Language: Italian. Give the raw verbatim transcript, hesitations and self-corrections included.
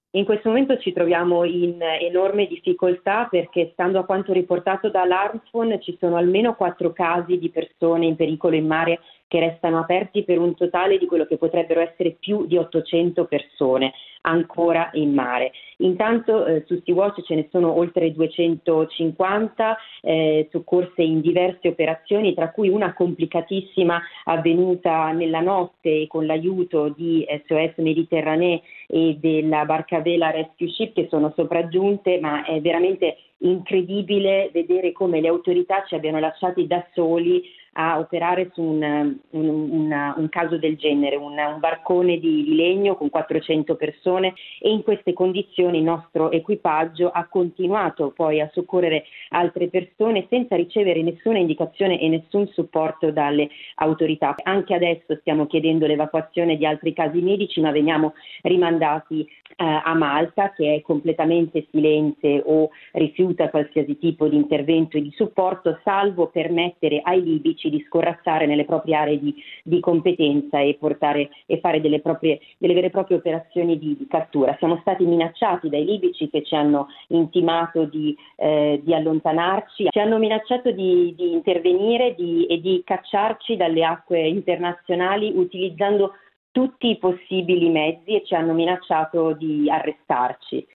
In questo momento ci troviamo in enorme difficoltà perché, stando a quanto riportato dall'Armsfon, ci sono almeno quattro casi di persone in pericolo in mare che restano aperti, per un totale di quello che potrebbero essere più di ottocento persone ancora in mare. Intanto eh, su Sea-Watch ce ne sono oltre duecentocinquanta eh, soccorse in diverse operazioni, tra cui una complicatissima avvenuta nella notte e con l'aiuto di S O S Mediterranee e della barcavela Rescue Ship, che sono sopraggiunte, ma è veramente incredibile vedere come le autorità ci abbiano lasciati da soli a operare su un, un, un, un caso del genere, un, un barcone di, di legno con quattrocento persone, e in queste condizioni il nostro equipaggio ha continuato poi a soccorrere altre persone senza ricevere nessuna indicazione e nessun supporto dalle autorità. Anche adesso stiamo chiedendo l'evacuazione di altri casi medici, ma veniamo rimandati eh, a Malta, che è completamente silente o rifiuta qualsiasi tipo di intervento e di supporto, salvo permettere ai libici di scorrazzare nelle proprie aree di, di competenza e portare e fare delle, proprie, delle vere e proprie operazioni di, di cattura. Siamo stati minacciati dai libici, che ci hanno intimato di, eh, di allontanarci, ci hanno minacciato di, di intervenire di, e di cacciarci dalle acque internazionali utilizzando tutti i possibili mezzi, e ci hanno minacciato di arrestarci.